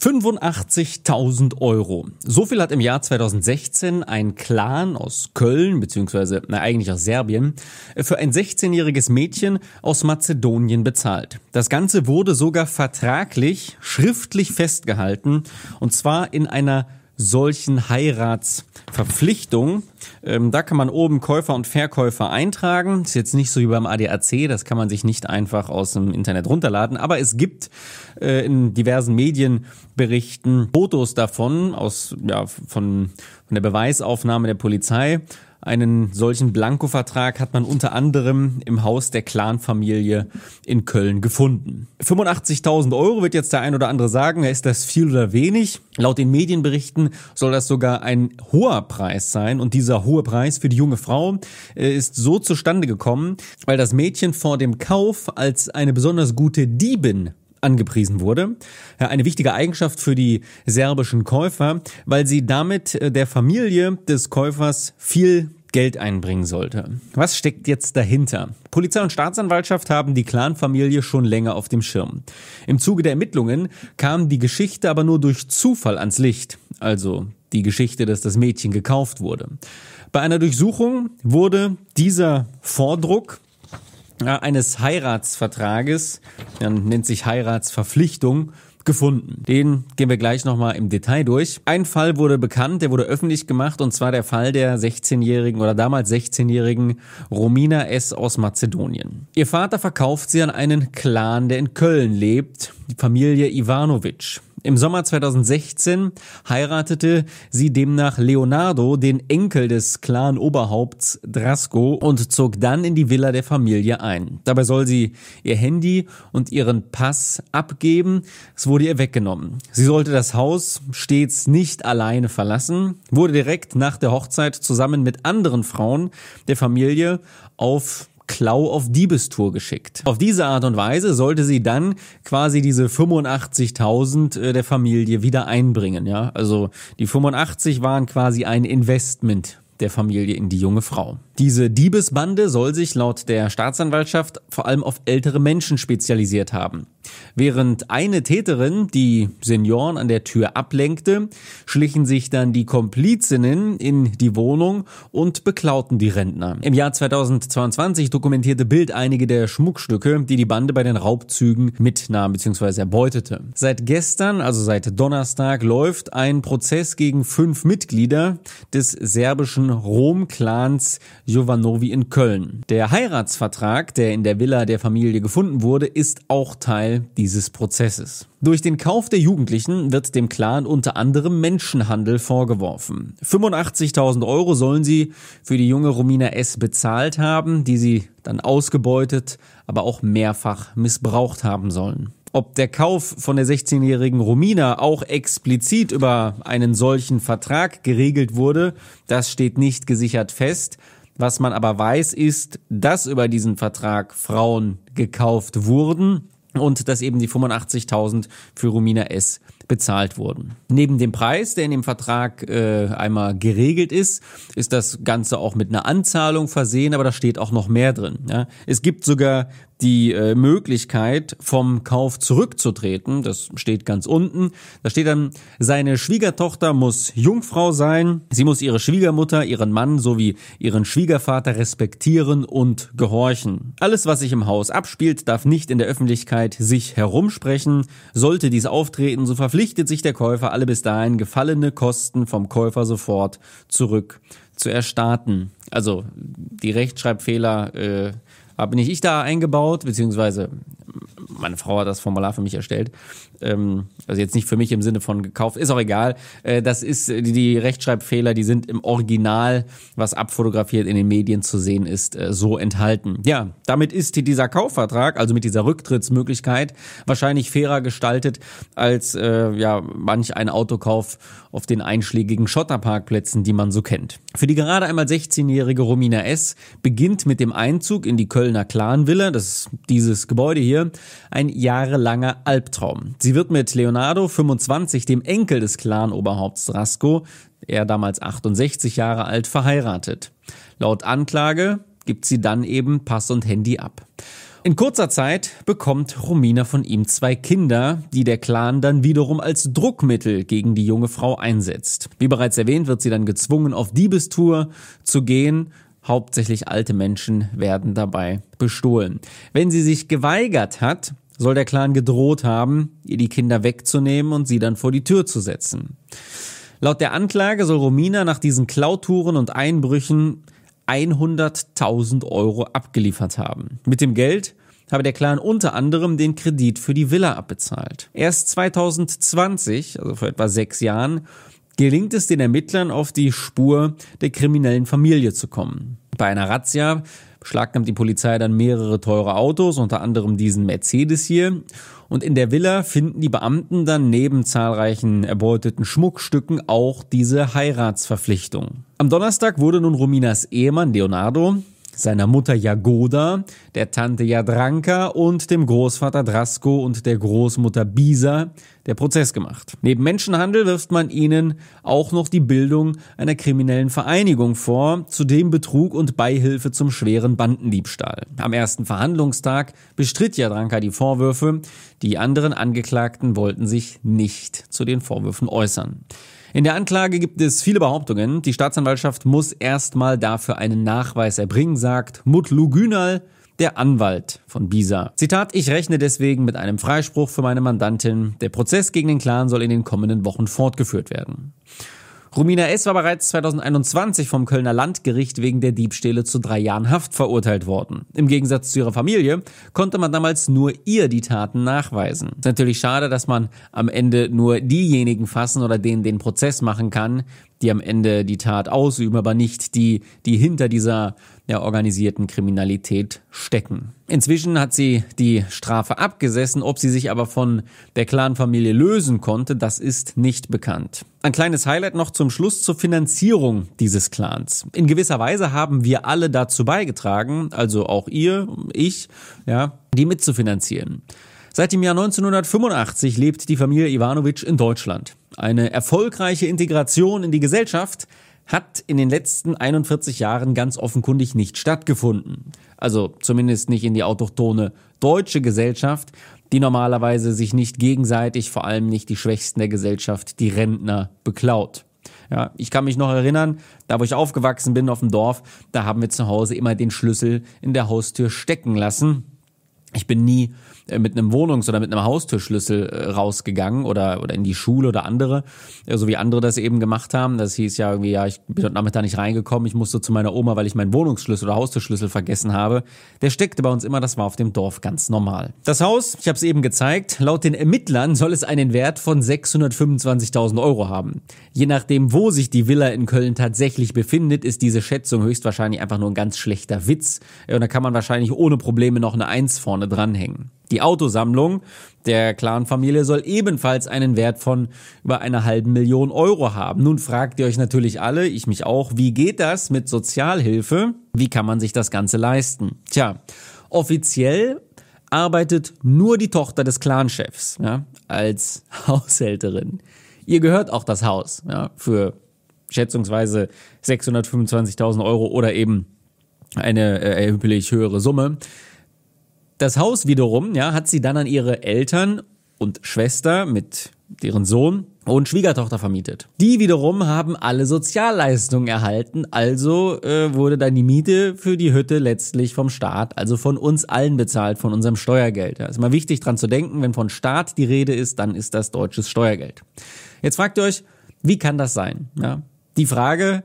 85.000 Euro. So viel hat im Jahr 2016 ein Clan aus Köln, beziehungsweise eigentlich aus Serbien, für ein 16-jähriges Mädchen aus Mazedonien bezahlt. Das Ganze wurde sogar vertraglich, schriftlich festgehalten, und zwar in einer solchen Heiratsverpflichtung. Da kann man oben Käufer und Verkäufer eintragen. Ist jetzt nicht so wie beim ADAC, das kann man sich nicht einfach aus dem Internet runterladen. Aber es gibt in diversen Medienberichten Fotos davon, von der Beweisaufnahme der Polizei. Einen solchen Blankovertrag hat man unter anderem im Haus der Clanfamilie in Köln gefunden. 85.000 Euro wird jetzt der ein oder andere sagen, ist das viel oder wenig? Laut den Medienberichten soll das sogar ein hoher Preis sein, und dieser hohe Preis für die junge Frau ist so zustande gekommen, weil das Mädchen vor dem Kauf als eine besonders gute Diebin angepriesen wurde. Ja, eine wichtige Eigenschaft für die serbischen Käufer, weil sie damit der Familie des Käufers viel Geld einbringen sollte. Was steckt jetzt dahinter? Polizei und Staatsanwaltschaft haben die Clanfamilie schon länger auf dem Schirm. Im Zuge der Ermittlungen kam die Geschichte aber nur durch Zufall ans Licht. Also die Geschichte, dass das Mädchen gekauft wurde. Bei einer Durchsuchung wurde dieser Vordruck eines Heiratsvertrages, nennt sich Heiratsverpflichtung, gefunden. Den gehen wir gleich nochmal im Detail durch. Ein Fall wurde bekannt, der wurde öffentlich gemacht, und zwar der Fall der 16-jährigen oder damals 16-jährigen Romina S. aus Mazedonien. Ihr Vater verkauft sie an einen Clan, der in Köln lebt, die Familie Ivanovic. Im Sommer 2016 heiratete sie demnach Leonardo, den Enkel des Clan-Oberhaupts Drasko, und zog dann in die Villa der Familie ein. Dabei soll sie ihr Handy und ihren Pass abgeben. Es wurde ihr weggenommen. Sie sollte das Haus stets nicht alleine verlassen, wurde direkt nach der Hochzeit zusammen mit anderen Frauen der Familie auf Diebestour geschickt. Auf diese Art und Weise sollte sie dann quasi diese 85.000 der Familie wieder einbringen. Ja, also die 85 waren quasi ein Investment der Familie in die junge Frau. Diese Diebesbande soll sich laut der Staatsanwaltschaft vor allem auf ältere Menschen spezialisiert haben. Während eine Täterin die Senioren an der Tür ablenkte, schlichen sich dann die Komplizinnen in die Wohnung und beklauten die Rentner. Im Jahr 2022 dokumentierte Bild einige der Schmuckstücke, die die Bande bei den Raubzügen mitnahm bzw. erbeutete. Seit gestern, also seit Donnerstag, läuft ein Prozess gegen 5 Mitglieder des serbischen Rom-Clans Jovanovi in Köln. Der Heiratsvertrag, der in der Villa der Familie gefunden wurde, ist auch Teil dieses Prozesses. Durch den Kauf der Jugendlichen wird dem Clan unter anderem Menschenhandel vorgeworfen. 85.000 Euro sollen sie für die junge Romina S. bezahlt haben, die sie dann ausgebeutet, aber auch mehrfach missbraucht haben sollen. Ob der Kauf von der 16-jährigen Romina auch explizit über einen solchen Vertrag geregelt wurde, das steht nicht gesichert fest. Was man aber weiß, ist, dass über diesen Vertrag Frauen gekauft wurden und dass eben die 85.000 für Romina S. bezahlt wurden. Neben dem Preis, der in dem Vertrag einmal geregelt ist das Ganze auch mit einer Anzahlung versehen, aber da steht auch noch mehr drin. Ja. Es gibt sogar die Möglichkeit, vom Kauf zurückzutreten. Das steht ganz unten. Da steht dann, seine Schwiegertochter muss Jungfrau sein. Sie muss ihre Schwiegermutter, ihren Mann sowie ihren Schwiegervater respektieren und gehorchen. Alles, was sich im Haus abspielt, darf nicht in der Öffentlichkeit sich herumsprechen. Sollte dies auftreten, so verpflichtet sich der Käufer, alle bis dahin gefallene Kosten vom Käufer sofort zurück zu erstatten. Also die Rechtschreibfehler habe nicht ich da eingebaut, beziehungsweise meine Frau hat das Formular für mich erstellt. Also jetzt nicht für mich im Sinne von gekauft, ist auch egal. Das ist die Rechtschreibfehler, die sind im Original, was abfotografiert in den Medien zu sehen ist, so enthalten. Ja, damit ist dieser Kaufvertrag, also mit dieser Rücktrittsmöglichkeit, wahrscheinlich fairer gestaltet als manch ein Autokauf auf den einschlägigen Schotterparkplätzen, die man so kennt. Für die gerade einmal 16-jährige Romina S. beginnt mit dem Einzug in die Kölner Clanvilla, das ist dieses Gebäude hier, ein jahrelanger Albtraum. Sie wird mit Leonardo, 25, dem Enkel des Clan-Oberhaupts Drasko, er damals 68 Jahre alt, verheiratet. Laut Anklage gibt sie dann eben Pass und Handy ab. In kurzer Zeit bekommt Romina von ihm 2 Kinder, die der Clan dann wiederum als Druckmittel gegen die junge Frau einsetzt. Wie bereits erwähnt, wird sie dann gezwungen, auf Diebestour zu gehen. Hauptsächlich alte Menschen werden dabei bestohlen. Wenn sie sich geweigert hat, soll der Clan gedroht haben, ihr die Kinder wegzunehmen und sie dann vor die Tür zu setzen. Laut der Anklage soll Romina nach diesen Klautouren und Einbrüchen 100.000 Euro abgeliefert haben. Mit dem Geld habe der Clan unter anderem den Kredit für die Villa abbezahlt. Erst 2020, also vor etwa 6 Jahren, gelingt es den Ermittlern, auf die Spur der kriminellen Familie zu kommen. Bei einer Razzia beschlagnahmt die Polizei dann mehrere teure Autos, unter anderem diesen Mercedes hier. Und in der Villa finden die Beamten dann neben zahlreichen erbeuteten Schmuckstücken auch diese Heiratsverpflichtung. Am Donnerstag wurde nun Rominas Ehemann Leonardo, seiner Mutter Jagoda, der Tante Jadranka und dem Großvater Drasko und der Großmutter Bisa der Prozess gemacht. Neben Menschenhandel wirft man ihnen auch noch die Bildung einer kriminellen Vereinigung vor, zudem Betrug und Beihilfe zum schweren Bandendiebstahl. Am ersten Verhandlungstag bestritt Jadranka die Vorwürfe, die anderen Angeklagten wollten sich nicht zu den Vorwürfen äußern. In der Anklage gibt es viele Behauptungen. Die Staatsanwaltschaft muss erstmal dafür einen Nachweis erbringen, sagt Mutlu Günal, der Anwalt von Bisa. Zitat: Ich rechne deswegen mit einem Freispruch für meine Mandantin. Der Prozess gegen den Clan soll in den kommenden Wochen fortgeführt werden. Romina S. war bereits 2021 vom Kölner Landgericht wegen der Diebstähle zu 3 Jahren Haft verurteilt worden. Im Gegensatz zu ihrer Familie konnte man damals nur ihr die Taten nachweisen. Es ist natürlich schade, dass man am Ende nur diejenigen fassen oder denen den Prozess machen kann, die am Ende die Tat ausüben, aber nicht die hinter dieser organisierten Kriminalität stecken. Inzwischen hat sie die Strafe abgesessen, ob sie sich aber von der Clanfamilie lösen konnte, das ist nicht bekannt. Ein kleines Highlight noch zum Schluss zur Finanzierung dieses Clans. In gewisser Weise haben wir alle dazu beigetragen, also auch ihr, ich, die mitzufinanzieren. Seit dem Jahr 1985 lebt die Familie Ivanovic in Deutschland. Eine erfolgreiche Integration in die Gesellschaft hat in den letzten 41 Jahren ganz offenkundig nicht stattgefunden. Also zumindest nicht in die autochthone deutsche Gesellschaft, die normalerweise sich nicht gegenseitig, vor allem nicht die Schwächsten der Gesellschaft, die Rentner, beklaut. Ja, ich kann mich noch erinnern, da wo ich aufgewachsen bin auf dem Dorf, da haben wir zu Hause immer den Schlüssel in der Haustür stecken lassen. Ich bin nie mit einem Wohnungs- oder mit einem Haustürschlüssel rausgegangen oder in die Schule oder andere, so wie andere das eben gemacht haben. Das hieß ja irgendwie, ich bin heute Nachmittag nicht reingekommen, ich musste zu meiner Oma, weil ich meinen Wohnungsschlüssel oder Haustürschlüssel vergessen habe. Der steckte bei uns immer, das war auf dem Dorf ganz normal. Das Haus, ich habe es eben gezeigt, laut den Ermittlern soll es einen Wert von 625.000 Euro haben. Je nachdem, wo sich die Villa in Köln tatsächlich befindet, ist diese Schätzung höchstwahrscheinlich einfach nur ein ganz schlechter Witz. Und da kann man wahrscheinlich ohne Probleme noch eine 1 vorne dranhängen. Die Autosammlung der Clanfamilie soll ebenfalls einen Wert von über 500.000 Euro haben. Nun fragt ihr euch natürlich alle, ich mich auch, wie geht das mit Sozialhilfe? Wie kann man sich das Ganze leisten? Tja, offiziell arbeitet nur die Tochter des Clanchefs als Haushälterin. Ihr gehört auch das Haus für schätzungsweise 625.000 Euro oder eben eine erheblich höhere Summe. Das Haus wiederum hat sie dann an ihre Eltern und Schwester mit deren Sohn und Schwiegertochter vermietet. Die wiederum haben alle Sozialleistungen erhalten, also wurde dann die Miete für die Hütte letztlich vom Staat, also von uns allen bezahlt, von unserem Steuergeld. Da ist mal wichtig dran zu denken, wenn von Staat die Rede ist, dann ist das deutsches Steuergeld. Jetzt fragt ihr euch, wie kann das sein? Die Frage,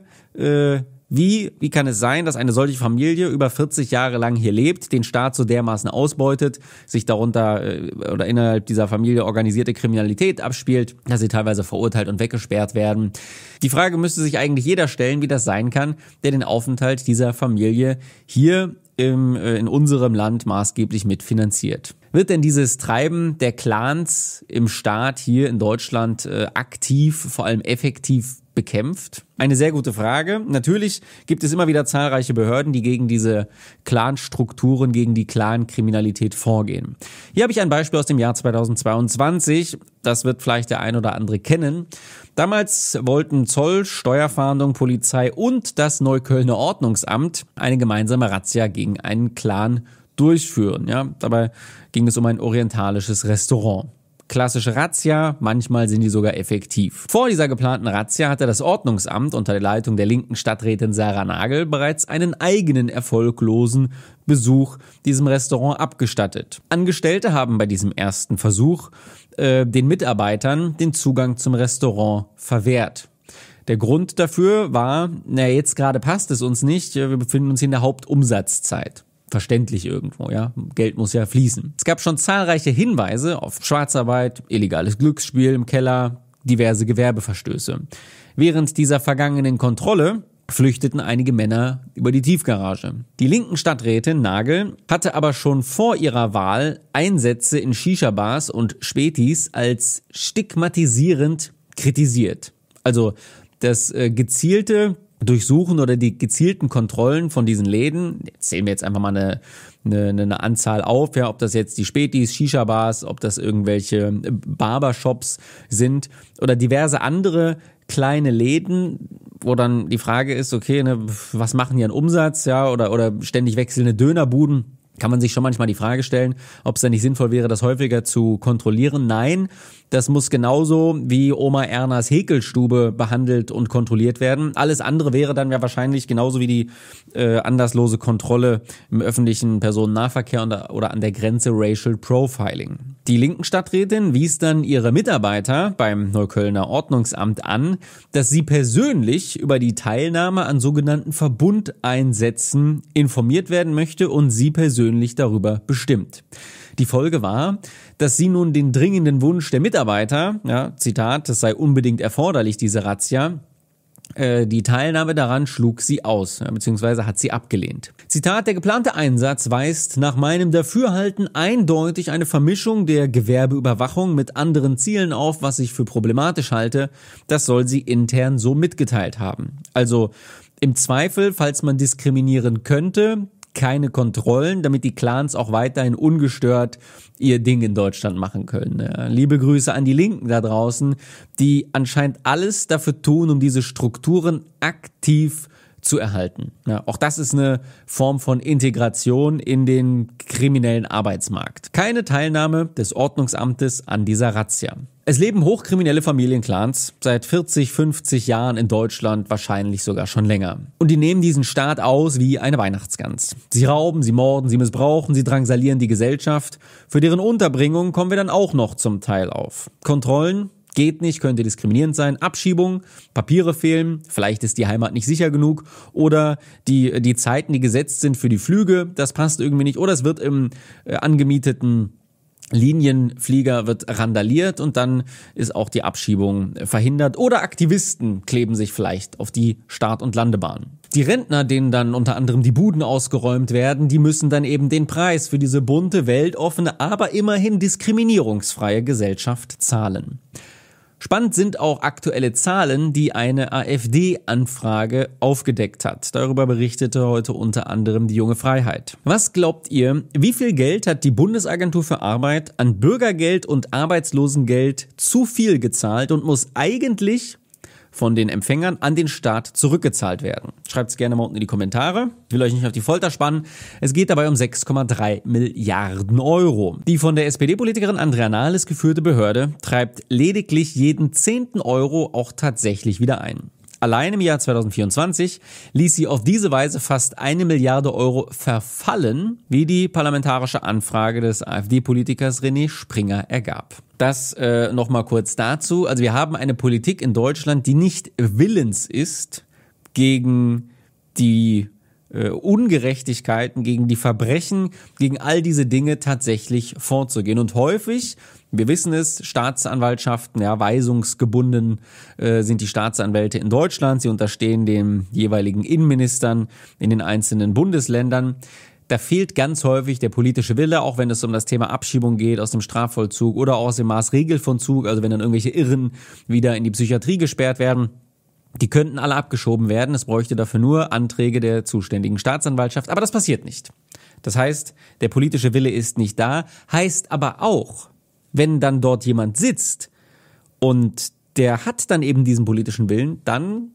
wie kann es sein, dass eine solche Familie über 40 Jahre lang hier lebt, den Staat so dermaßen ausbeutet, sich darunter oder innerhalb dieser Familie organisierte Kriminalität abspielt, dass sie teilweise verurteilt und weggesperrt werden? Die Frage müsste sich eigentlich jeder stellen, wie das sein kann, der den Aufenthalt dieser Familie hier in unserem Land maßgeblich mitfinanziert. Wird denn dieses Treiben der Clans im Staat hier in Deutschland aktiv, vor allem effektiv bekämpft? Eine sehr gute Frage. Natürlich gibt es immer wieder zahlreiche Behörden, die gegen diese Clanstrukturen, gegen die Clankriminalität vorgehen. Hier habe ich ein Beispiel aus dem Jahr 2022. Das wird vielleicht der ein oder andere kennen. Damals wollten Zoll, Steuerfahndung, Polizei und das Neuköllner Ordnungsamt eine gemeinsame Razzia gegen einen Clan durchführen. Ja? Dabei ging es um ein orientalisches Restaurant. Klassische Razzia, manchmal sind die sogar effektiv. Vor dieser geplanten Razzia hatte das Ordnungsamt unter der Leitung der linken Stadträtin Sarah Nagel bereits einen eigenen erfolglosen Besuch diesem Restaurant abgestattet. Angestellte haben bei diesem ersten Versuch den Mitarbeitern den Zugang zum Restaurant verwehrt. Der Grund dafür war, jetzt gerade passt es uns nicht, wir befinden uns in der Hauptumsatzzeit. Verständlich irgendwo, ja. Geld muss ja fließen. Es gab schon zahlreiche Hinweise auf Schwarzarbeit, illegales Glücksspiel im Keller, diverse Gewerbeverstöße. Während dieser vergangenen Kontrolle flüchteten einige Männer über die Tiefgarage. Die linken Stadträtin Nagel hatte aber schon vor ihrer Wahl Einsätze in Shisha-Bars und Spätis als stigmatisierend kritisiert. Also das gezielte Durchsuchen oder die gezielten Kontrollen von diesen Läden, jetzt zählen wir jetzt einfach mal eine Anzahl auf, ja, ob das jetzt die Spätis, Shisha-Bars, ob das irgendwelche Barbershops sind oder diverse andere kleine Läden, wo dann die Frage ist, okay, was machen die an Umsatz, ja, oder ständig wechselnde Dönerbuden. Kann man sich schon manchmal die Frage stellen, ob es dann nicht sinnvoll wäre, das häufiger zu kontrollieren. Nein, das muss genauso wie Oma Ernas Häkelstube behandelt und kontrolliert werden. Alles andere wäre dann ja wahrscheinlich genauso wie die anlasslose Kontrolle im öffentlichen Personennahverkehr oder an der Grenze Racial Profiling. Die linken Stadträtin wies dann ihre Mitarbeiter beim Neuköllner Ordnungsamt an, dass sie persönlich über die Teilnahme an sogenannten Verbundeinsätzen informiert werden möchte und sie persönlich darüber bestimmt. Die Folge war, dass sie nun den dringenden Wunsch der Mitarbeiter, ja, Zitat, es sei unbedingt erforderlich, diese Razzia, die Teilnahme daran schlug sie aus, beziehungsweise hat sie abgelehnt. Zitat, der geplante Einsatz weist nach meinem Dafürhalten eindeutig eine Vermischung der Gewerbeüberwachung mit anderen Zielen auf, was ich für problematisch halte. Das soll sie intern so mitgeteilt haben. Also im Zweifel, falls man diskriminieren könnte, keine Kontrollen, damit die Clans auch weiterhin ungestört ihr Ding in Deutschland machen können. Liebe Grüße an die Linken da draußen, die anscheinend alles dafür tun, um diese Strukturen aktiv zu erhalten. Ja, auch das ist eine Form von Integration in den kriminellen Arbeitsmarkt. Keine Teilnahme des Ordnungsamtes an dieser Razzia. Es leben hochkriminelle Familienclans seit 40, 50 Jahren in Deutschland, wahrscheinlich sogar schon länger. Und die nehmen diesen Staat aus wie eine Weihnachtsgans. Sie rauben, sie morden, sie missbrauchen, sie drangsalieren die Gesellschaft. Für deren Unterbringung kommen wir dann auch noch zum Teil auf. Kontrollen? Geht nicht, könnte diskriminierend sein. Abschiebung, Papiere fehlen, vielleicht ist die Heimat nicht sicher genug oder die Zeiten, die gesetzt sind für die Flüge, das passt irgendwie nicht. Oder es wird im angemieteten Linienflieger wird randaliert und dann ist auch die Abschiebung verhindert. Oder Aktivisten kleben sich vielleicht auf die Start- und Landebahn. Die Rentner, denen dann unter anderem die Buden ausgeräumt werden, die müssen dann eben den Preis für diese bunte, weltoffene, aber immerhin diskriminierungsfreie Gesellschaft zahlen. Spannend sind auch aktuelle Zahlen, die eine AfD-Anfrage aufgedeckt hat. Darüber berichtete heute unter anderem die Junge Freiheit. Was glaubt ihr, wie viel Geld hat die Bundesagentur für Arbeit an Bürgergeld und Arbeitslosengeld zu viel gezahlt und muss eigentlich von den Empfängern an den Staat zurückgezahlt werden? Schreibt es gerne mal unten in die Kommentare. Ich will euch nicht auf die Folter spannen. Es geht dabei um 6,3 Milliarden Euro. Die von der SPD-Politikerin Andrea Nahles geführte Behörde treibt lediglich jeden 10. Euro auch tatsächlich wieder ein. Allein im Jahr 2024 ließ sie auf diese Weise fast 1 Milliarde Euro verfallen, wie die parlamentarische Anfrage des AfD-Politikers René Springer ergab. Das nochmal kurz dazu. Also wir haben eine Politik in Deutschland, die nicht willens ist, gegen die Ungerechtigkeiten, gegen die Verbrechen, gegen all diese Dinge tatsächlich vorzugehen. Und häufig, wir wissen es, Staatsanwaltschaften, ja, weisungsgebunden sind die Staatsanwälte in Deutschland. Sie unterstehen den jeweiligen Innenministern in den einzelnen Bundesländern. Da fehlt ganz häufig der politische Wille, auch wenn es um das Thema Abschiebung geht aus dem Strafvollzug oder aus dem Maßregelvollzug, also wenn dann irgendwelche Irren wieder in die Psychiatrie gesperrt werden. Die könnten alle abgeschoben werden, es bräuchte dafür nur Anträge der zuständigen Staatsanwaltschaft, aber das passiert nicht. Das heißt, der politische Wille ist nicht da, heißt aber auch, wenn dann dort jemand sitzt und der hat dann eben diesen politischen Willen, dann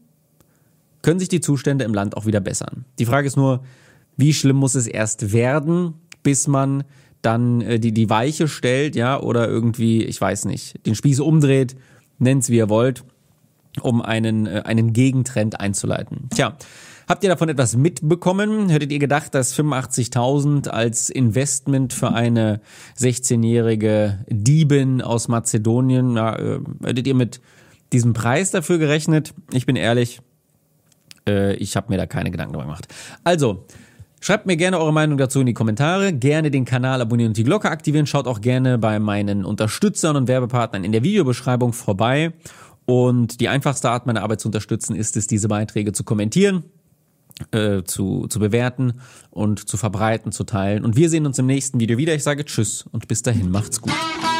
können sich die Zustände im Land auch wieder bessern. Die Frage ist nur, wie schlimm muss es erst werden, bis man dann die Weiche stellt, ja, oder irgendwie, ich weiß nicht, den Spieß umdreht, nennt's wie ihr wollt, um einen Gegentrend einzuleiten. Tja, habt ihr davon etwas mitbekommen? Hättet ihr gedacht, dass 85.000 als Investment für eine 16-jährige Diebin aus Mazedonien, hättet ihr mit diesem Preis dafür gerechnet? Ich bin ehrlich, ich habe mir da keine Gedanken darüber gemacht. Also, schreibt mir gerne eure Meinung dazu in die Kommentare, gerne den Kanal abonnieren und die Glocke aktivieren, schaut auch gerne bei meinen Unterstützern und Werbepartnern in der Videobeschreibung vorbei. Und die einfachste Art, meine Arbeit zu unterstützen, ist es, diese Beiträge zu kommentieren, zu bewerten und zu verbreiten, zu teilen. Und wir sehen uns im nächsten Video wieder. Ich sage Tschüss und bis dahin, macht's gut.